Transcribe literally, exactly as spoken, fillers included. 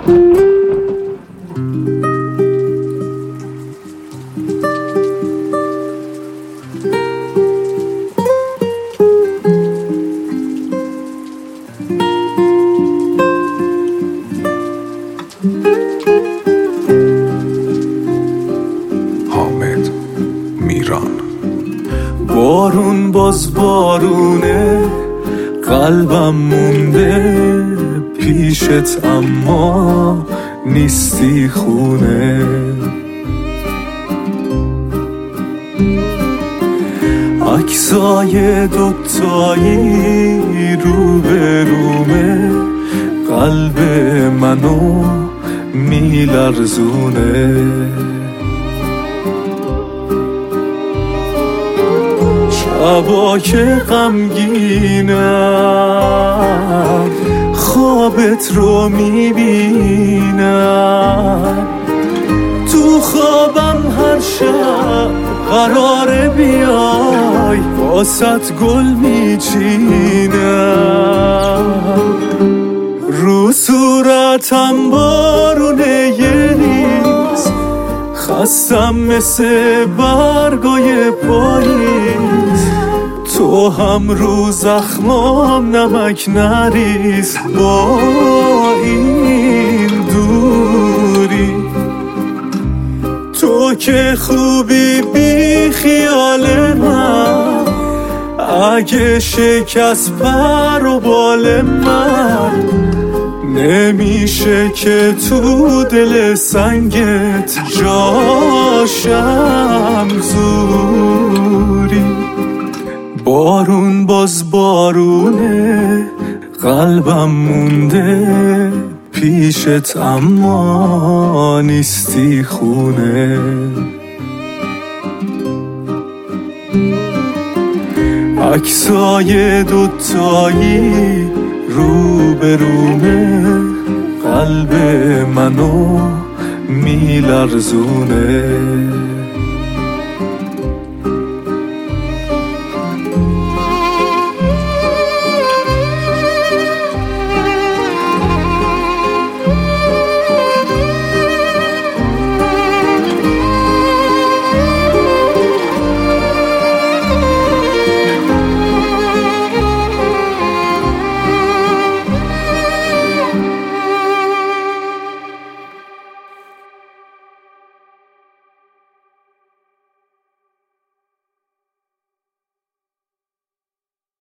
حامد میران. بارون باز بارونه، قلبم مونده پیشت اما نیستی خونه. عکسای دوتایی رو به رومه، قلب منو میلرزونه. شبا که غمگینم خوابت رو میبینم، تو خوابم هر شب قراره بیای واسط گل میچینم. رو صورتم بارونه یه ریز، خستم مثل برگای پاییز. تو هم رو زخمام نمک نریز، با این دوری تو که خوبی بی خیال من. اگه شکست پر و بال من، نمیشه که تو دل سنگت جاشم زوری. بارون باز بارونه، قلبم مونده پیشت اما نیستی خونه. عکسای دوتایی رو به رومه، قلب منو میلرزونه.